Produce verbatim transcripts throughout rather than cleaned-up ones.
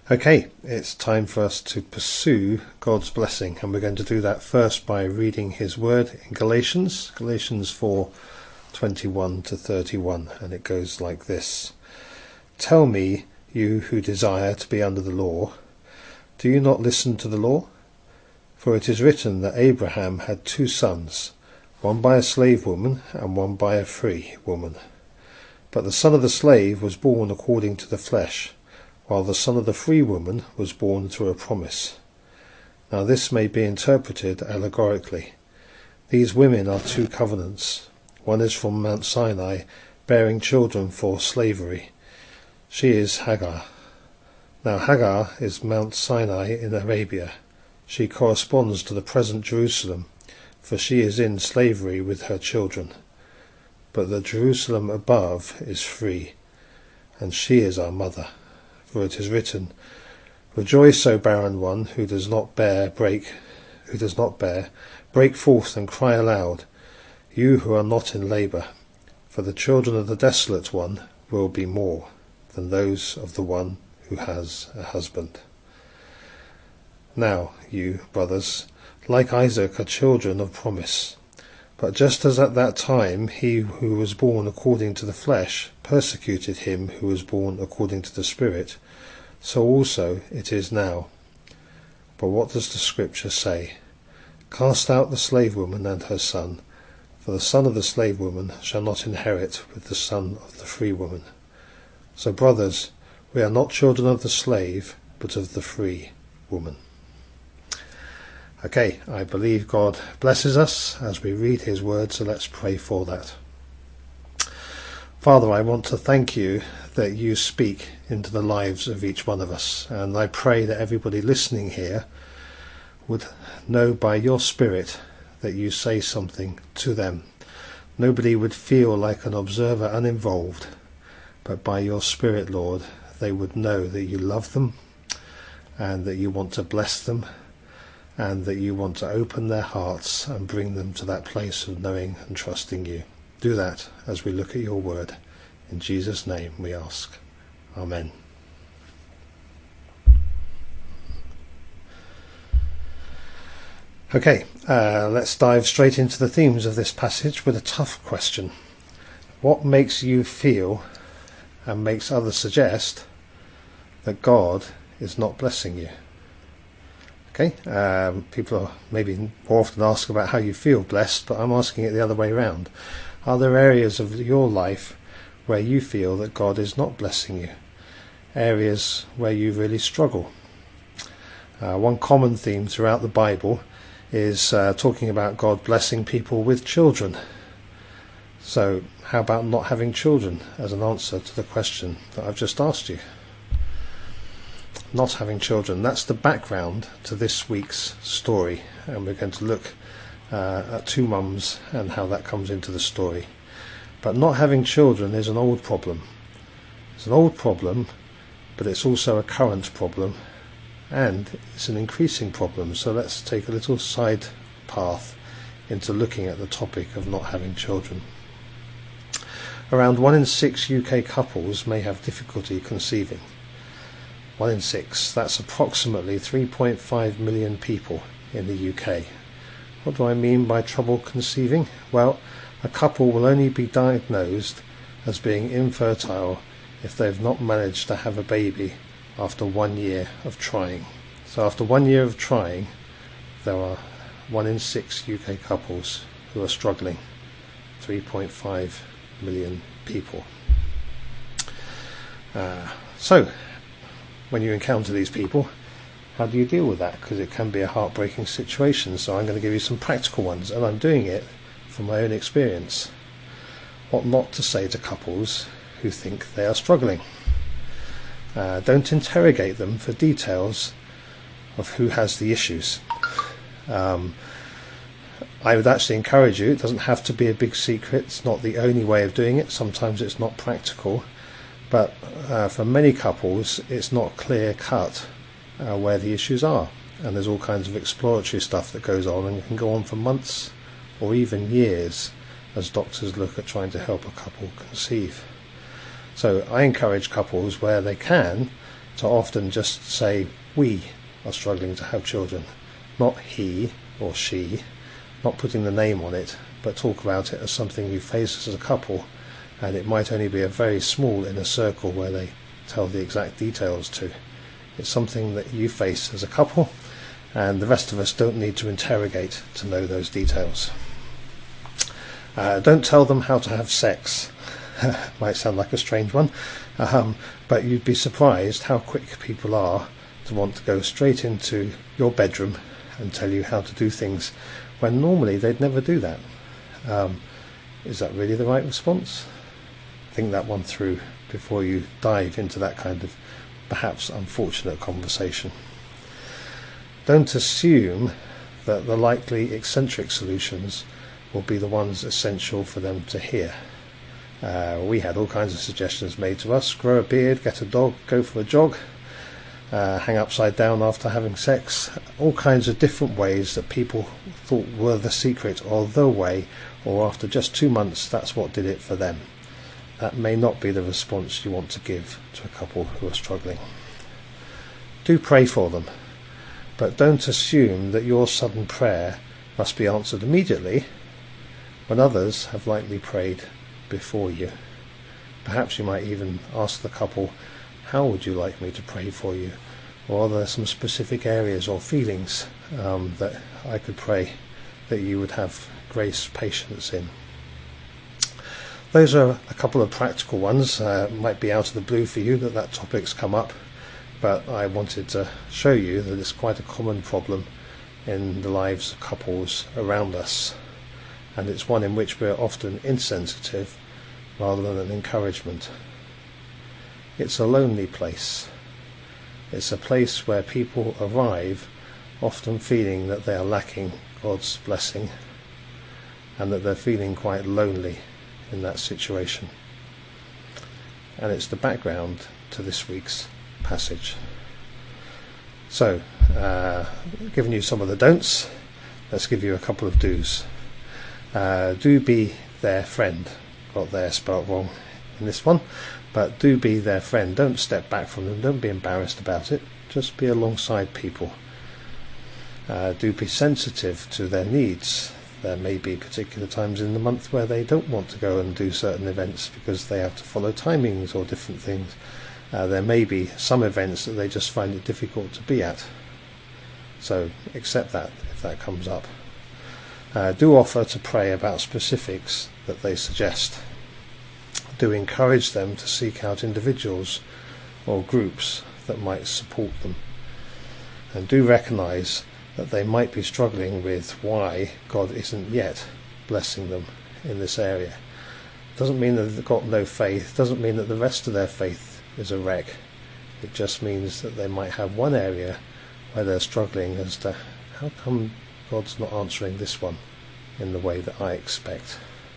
Okay, it's time for us to pursue God's blessing, and we're going to do that first by reading his word in Galatians, Galatians four, twenty-one to thirty-one, and it goes like this. Tell me, you who desire to be under the law, do you not listen to the law? For it is written that Abraham had two sons, one by a slave woman and one by a free woman. But the son of the slave was born according to the flesh, while the son of the free woman was born through a promise. Now this may be interpreted allegorically. These women are two covenants. One is from Mount Sinai, bearing children for slavery. She is Hagar. Now Hagar is Mount Sinai in Arabia. She corresponds to the present Jerusalem, for she is in slavery with her children. But the Jerusalem above is free, and she is our mother. For it is written, Rejoice, O barren one who does not bear, break, who does not bear, break forth and cry aloud, you who are not in labour, for the children of the desolate one will be more than those of the one who has a husband. Now you, brothers, like Isaac, are children of promise. But just as at that time he who was born according to the flesh persecuted him who was born according to the Spirit, so also it is now. But what does the Scripture say? Cast out the slave woman and her son, for the son of the slave woman shall not inherit with the son of the free woman. So, brothers, we are not children of the slave, but of the free woman. Okay, I believe God blesses us as we read his word, so let's pray for that. Father, I want to thank you that you speak into the lives of each one of us, and I pray that everybody listening here would know by your Spirit that you say something to them. Nobody would feel like an observer uninvolved, but by your Spirit, Lord, they would know that you love them and that you want to bless them and that you want to open their hearts and bring them to that place of knowing and trusting you. Do that as we look at your word. In Jesus' name we ask. Amen. Okay, uh, let's dive straight into the themes of this passage with a tough question. What makes you feel and makes others suggest that God is not blessing you? Okay, um, people are maybe more often ask about how you feel blessed, but I'm asking it the other way around. Are there areas of your life where you feel that God is not blessing you? Areas where you really struggle? Uh, one common theme throughout the Bible is uh, talking about God blessing people with children. So how about not having children as an answer to the question that I've just asked you? Not having children, that's the background to this week's story, and we're going to look uh, at two mums and how that comes into the story. But not having children is an old problem. It's an old problem, but it's also a current problem, and it's an increasing problem. So let's take a little side path into looking at the topic of not having children. Around one in six U K couples may have difficulty conceiving. One in six, that's approximately three point five million people in the U K. What do I mean by trouble conceiving? Well, a couple will only be diagnosed as being infertile if they've not managed to have a baby after one year of trying. So after one year of trying, there are one in six U K couples who are struggling. three point five million people. Uh, so, when you encounter these people, how do you deal with that? Because it can be a heartbreaking situation. So I'm going to give you some practical ones, and I'm doing it from my own experience. What not to say to couples who think they are struggling. Uh, don't interrogate them for details of who has the issues. Um, I would actually encourage you, it doesn't have to be a big secret, it's not the only way of doing it, sometimes it's not practical, but uh, for many couples it's not clear cut uh, where the issues are, and there's all kinds of exploratory stuff that goes on, and it can go on for months or even years as doctors look at trying to help a couple conceive. So I encourage couples where they can to often just say we are struggling to have children, not he or she, not putting the name on it, but talk about it as something you face as a couple, and it might only be a very small inner circle where they tell the exact details to. It's something that you face as a couple, and the rest of us don't need to interrogate to know those details. Uh, don't tell them how to have sex. Might sound like a strange one, um, but you'd be surprised how quick people are to want to go straight into your bedroom and tell you how to do things when normally they'd never do that. Um, is that really the right response? Think that one through before you dive into that kind of perhaps unfortunate conversation. Don't assume that the likely eccentric solutions will be the ones essential for them to hear. Uh, we had all kinds of suggestions made to us: grow a beard, get a dog, go for a jog, uh, hang upside down after having sex, all kinds of different ways that people thought were the secret or the way, or after just two months that's what did it for them. That may not be the response you want to give to a couple who are struggling. Do pray for them, but don't assume that your sudden prayer must be answered immediately when others have likely prayed before you. Perhaps you might even ask the couple, how would you like me to pray for you? Or are there some specific areas or feelings um, that I could pray that you would have grace, patience in? Those are a couple of practical ones. Uh, it might be out of the blue for you that that topic's come up, but I wanted to show you that it's quite a common problem in the lives of couples around us, and it's one in which we're often insensitive rather than an encouragement. It's a lonely place. It's a place where people arrive often feeling that they are lacking God's blessing, and that they're feeling quite lonely in that situation. And it's the background to this week's passage. So, uh, given you some of the don'ts, let's give you a couple of do's. Uh, do be their friend. Got their spelt wrong in this one, but do be their friend. Don't step back from them. Don't be embarrassed about it. Just be alongside people. Uh, do be sensitive to their needs. There may be particular times in the month where they don't want to go and do certain events because they have to follow timings or different things. Uh, there may be some events that they just find it difficult to be at. So accept that if that comes up. Uh, do offer to pray about specifics that they suggest. Do encourage them to seek out individuals or groups that might support them. And do recognise that they might be struggling with why God isn't yet blessing them in this area. Doesn't mean that they've got no faith, doesn't mean that the rest of their faith is a wreck. It just means that they might have one area where they're struggling as to how come God's not answering this one in the way that I expect.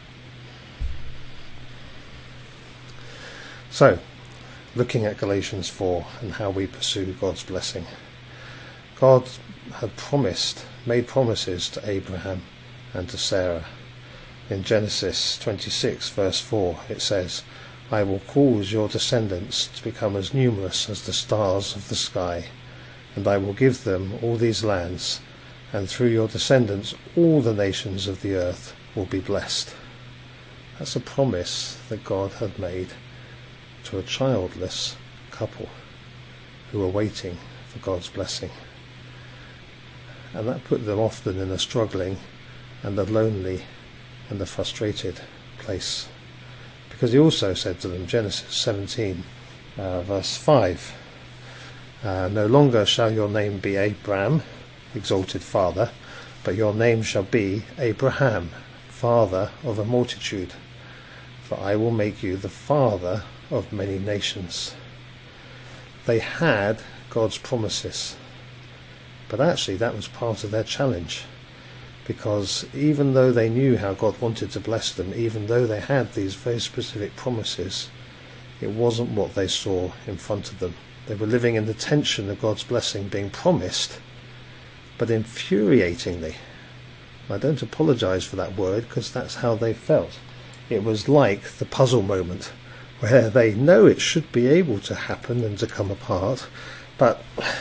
So, looking at Galatians four and how we pursue God's blessing. God had promised, made promises to Abraham and to Sarah. In Genesis twenty-six verse four it says, I will cause your descendants to become as numerous as the stars of the sky, and I will give them all these lands, and through your descendants all the nations of the earth will be blessed. That's a promise that God had made to a childless couple who were waiting for God's blessing. And that put them often in a struggling and a lonely and a frustrated place. Because he also said to them, Genesis seventeen, uh, verse five, uh, no longer shall your name be Abram, exalted father, but your name shall be Abraham, father of a multitude, for I will make you the father of many nations. They had God's promises, but actually that was part of their challenge, because even though they knew how God wanted to bless them, even though they had these very specific promises, it wasn't what they saw in front of them. They were living in the tension of God's blessing being promised, but infuriatingly, I don't apologise for that word because that's how they felt. It was like the puzzle moment where they know it should be able to happen and to come apart, but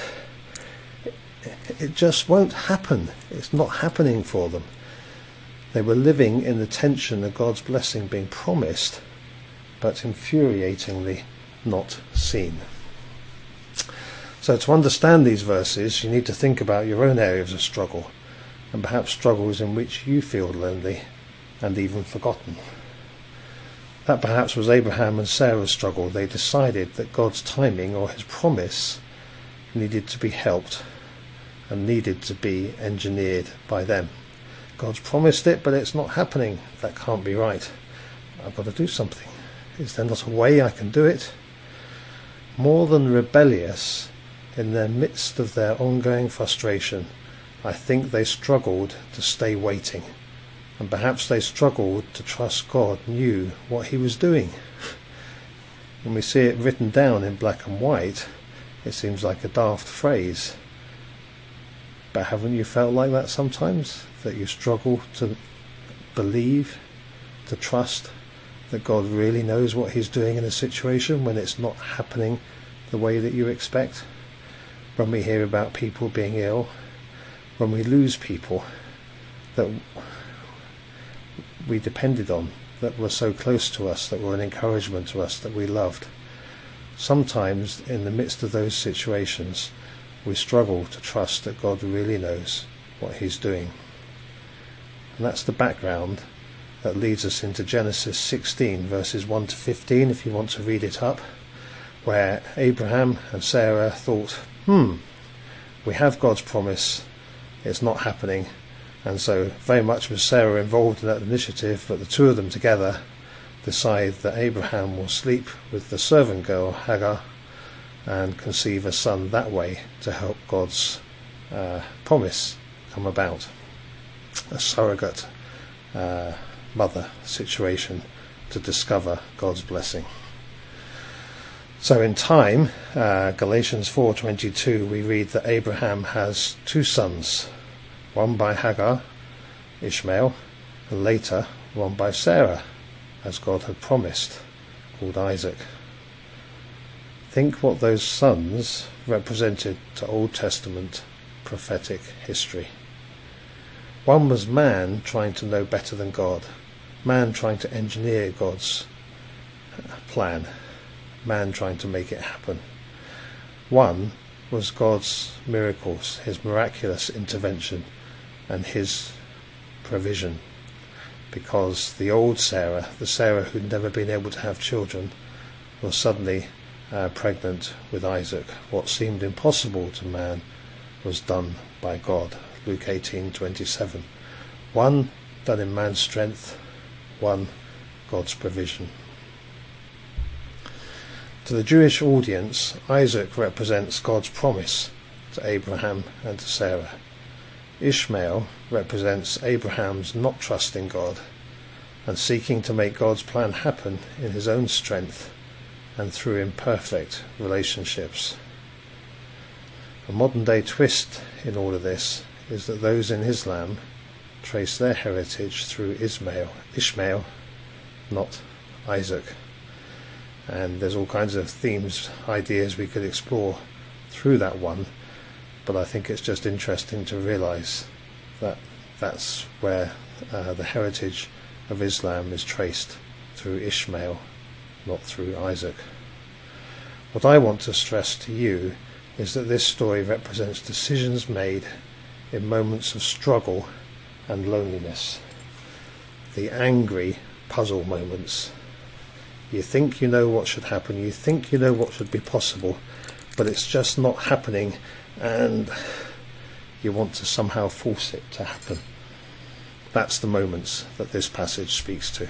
it just won't happen. It's not happening for them. They were living in the tension of God's blessing being promised, but infuriatingly not seen. So to understand these verses, you need to think about your own areas of struggle, and perhaps struggles in which you feel lonely and even forgotten. That perhaps was Abraham and Sarah's struggle. They decided that God's timing or his promise needed to be helped and needed to be engineered by them. God's promised it, but it's not happening. That can't be right. I've got to do something. Is there not a way I can do it? More than rebellious, in the midst of their ongoing frustration, I think they struggled to stay waiting. And perhaps they struggled to trust God knew what he was doing. When we see it written down in black and white, it seems like a daft phrase. But haven't you felt like that sometimes? That you struggle to believe, to trust that God really knows what he's doing in a situation when it's not happening the way that you expect? When we hear about people being ill, when we lose people that we depended on, that were so close to us, that were an encouragement to us, that we loved. Sometimes in the midst of those situations, we struggle to trust that God really knows what he's doing. And that's the background that leads us into Genesis sixteen, verses one to fifteen, if you want to read it up, where Abraham and Sarah thought, hmm, we have God's promise, it's not happening. And so very much was Sarah involved in that initiative, but the two of them together decide that Abraham will sleep with the servant girl Hagar and conceive a son that way to help God's uh, promise come about. A surrogate uh, mother situation to discover God's blessing. So in time, uh, Galatians four twenty-two, we read that Abraham has two sons, one by Hagar, Ishmael, and later one by Sarah, as God had promised, called Isaac. Think what those sons represented to Old Testament prophetic history. One was man trying to know better than God, man trying to engineer God's plan, man trying to make it happen. One was God's miracles, his miraculous intervention and his provision, because the old Sarah, the Sarah who'd never been able to have children, was suddenly uh, pregnant with Isaac. What seemed impossible to man was done by God. Luke eighteen twenty-seven. One done in man's strength, one God's provision. To the Jewish audience, Isaac represents God's promise to Abraham and to Sarah. Ishmael represents Abraham's not trusting God and seeking to make God's plan happen in his own strength and through imperfect relationships. A modern-day twist in all of this is that those in Islam trace their heritage through Ismail, Ishmael, not Isaac. And there's all kinds of themes, ideas we could explore through that one, but I think it's just interesting to realise that that's where uh, the heritage of Islam is traced, through Ishmael, not through Isaac. What I want to stress to you is that this story represents decisions made in moments of struggle and loneliness, the angry puzzle moments. You think you know what should happen, you think you know what should be possible, but it's just not happening, and you want to somehow force it to happen. That's the moments that this passage speaks to.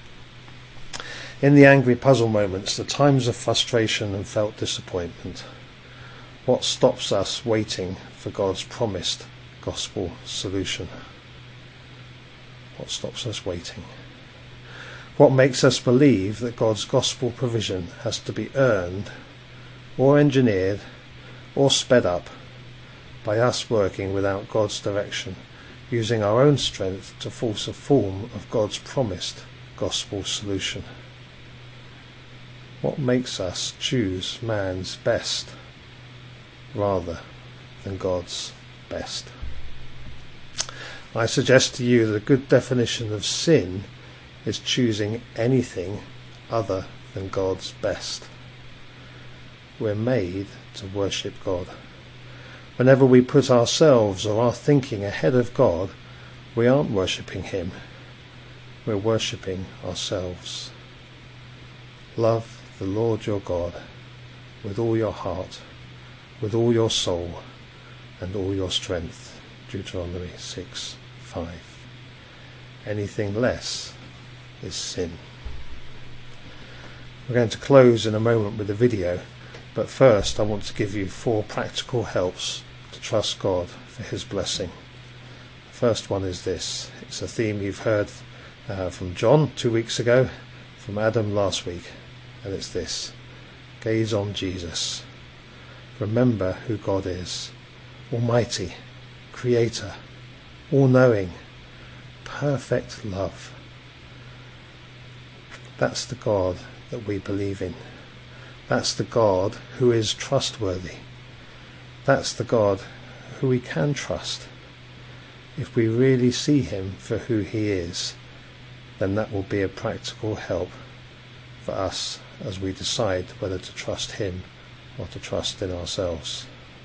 In the angry puzzle moments, the times of frustration and felt disappointment, what stops us waiting for God's promised gospel solution? What stops us waiting? What makes us believe that God's gospel provision has to be earned or engineered or sped up by us working without God's direction, using our own strength to force a form of God's promised gospel solution? What makes us choose man's best rather than God's best? I suggest to you that a good definition of sin is choosing anything other than God's best. We're made to worship God. Whenever we put ourselves or our thinking ahead of God, we aren't worshipping Him. We're worshipping ourselves. Love the Lord your God with all your heart, with all your soul, and all your strength. Deuteronomy six five. Anything less is sin. We're going to close in a moment with a video, but first I want to give you four practical helps to trust God for His blessing. The first one is this. It's a theme you've heard uh, from John two weeks ago, from Adam last week, and it's this. Gaze on Jesus. Remember who God is. Almighty, Creator, all-knowing, perfect love. That's the God that we believe in. That's the God who is trustworthy. That's the God who we can trust. If we really see Him for who He is, then that will be a practical help for us as we decide whether to trust Him or to trust in ourselves.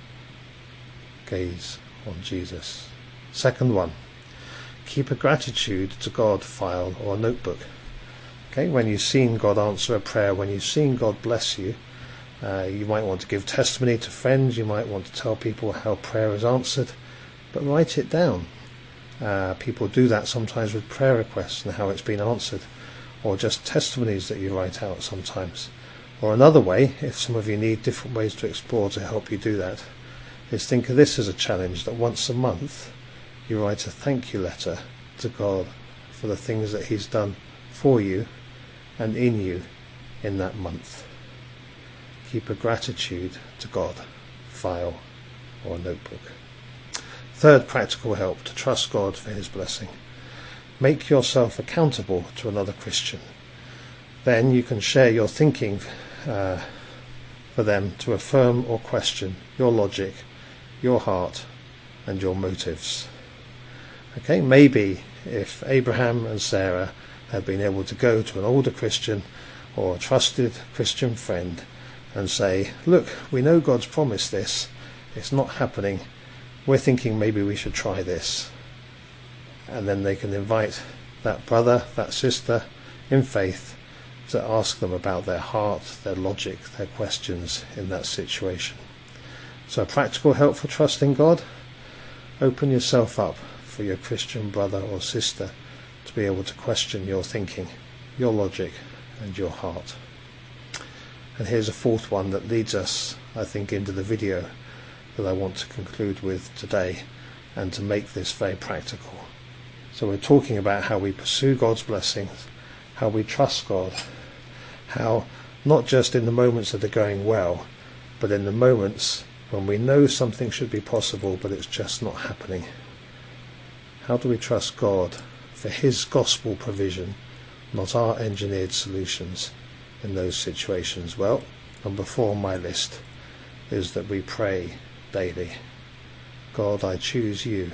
Gaze on Jesus. Second one, keep a gratitude to God file or notebook. Okay, when you've seen God answer a prayer, when you've seen God bless you, uh, you might want to give testimony to friends, you might want to tell people how prayer is answered, but write it down. Uh, people do that sometimes with prayer requests and how it's been answered, or just testimonies that you write out sometimes. Or another way, if some of you need different ways to explore to help you do that, is think of this as a challenge that once a month you write a thank you letter to God for the things that He's done for you and in you in that month. Keep a gratitude to God file or notebook. Third practical help to trust God for His blessing. Make yourself accountable to another Christian. Then you can share your thinking uh, for them to affirm or question your logic, your heart, and your motives. Okay, maybe if Abraham and Sarah had been able to go to an older Christian or a trusted Christian friend and say, look, we know God's promised this, it's not happening, we're thinking maybe we should try this. And then they can invite that brother, that sister in faith to ask them about their heart, their logic, their questions in that situation. So a practical help for trusting God, open yourself up for your Christian brother or sister to be able to question your thinking, your logic, and your heart. And here's a fourth one that leads us, I think, into the video that I want to conclude with today and to make this very practical. So we're talking about how we pursue God's blessings, how we trust God, how not just in the moments that are going well, but in the moments when we know something should be possible but it's just not happening. How do we trust God for His gospel provision, not our engineered solutions in those situations? Well, number four on my list is that we pray daily. God, I choose you,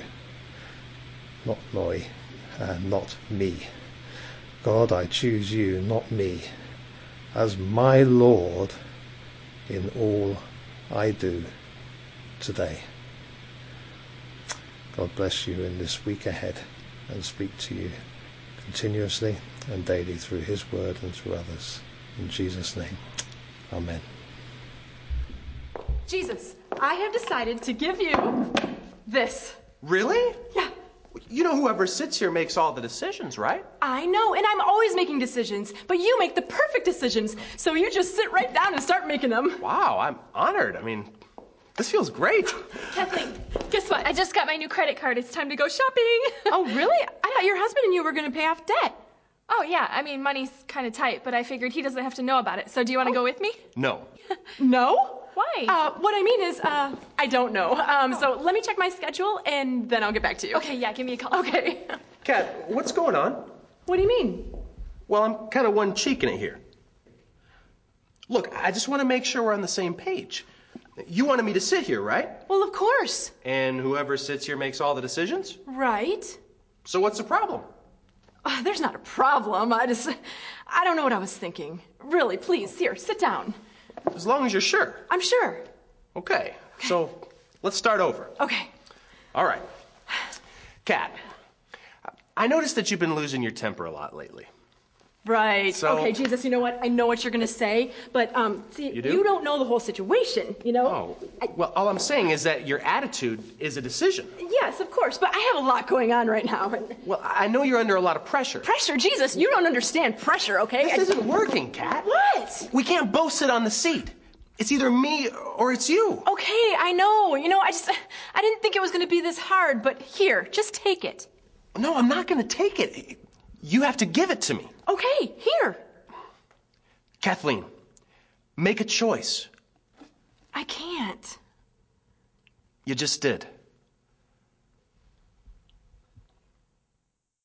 not Noi, uh, not me. God, I choose you, not me, as my Lord in all I do today. God bless you in this week ahead and speak to you continuously and daily through His word and through others. In Jesus' name, amen. Jesus, I have decided to give you this. Really? Yeah. You know whoever sits here makes all the decisions, right? I know, and I'm always making decisions, but you make the perfect decisions, so you just sit right down and start making them. Wow, I'm honored. I mean, this feels great. Kathleen, guess what? I just got my new credit card. It's time to go shopping. Oh, really? I thought your husband and you were going to pay off debt. Oh, yeah. I mean, money's kind of tight, but I figured he doesn't have to know about it. So do you want to oh. go with me? No. No? Why? Uh, what I mean is, uh, I don't know. Um, oh. So let me check my schedule, and then I'll get back to you. Okay, yeah, give me a call. Okay. Kat, what's going on? What do you mean? Well, I'm kind of one cheeking it here. Look, I just want to make sure we're on the same page. You wanted me to sit here, right? Well, of course. And whoever sits here makes all the decisions? Right. So what's the problem? Uh, there's not a problem. I just, I don't know what I was thinking. Really, please, here, sit down. As long as you're sure. I'm sure. Okay, so let's start over. Okay. All right. Kat, I noticed that you've been losing your temper a lot lately. Right. So- Okay, Jesus, you know what? I know what you're going to say, but, um, see, You do? don't know the whole situation, you know? Oh, I, well, all I'm saying is that your attitude is a decision. yes, of course, but I have a lot going on right now. And Well, I know you're under a lot of pressure. pressure, Jesus, you don't understand pressure, okay? This I- isn't working, Kat. What? We can't both sit on the seat. It's either me or it's you. Okay, I know. You know, I just, I didn't think it was going to be this hard, but here, just take it. No, I'm not going to take it. You have to give it to me. Okay, here. Kathleen, make a choice. I can't. You just did.